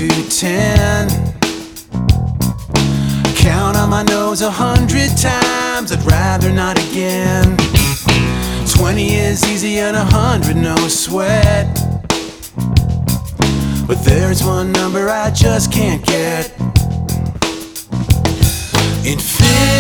to 10. Count on my nose 100 times, I'd rather not again. 20 is easy and 100 no sweat. But there's one number I just can't get. Infinity.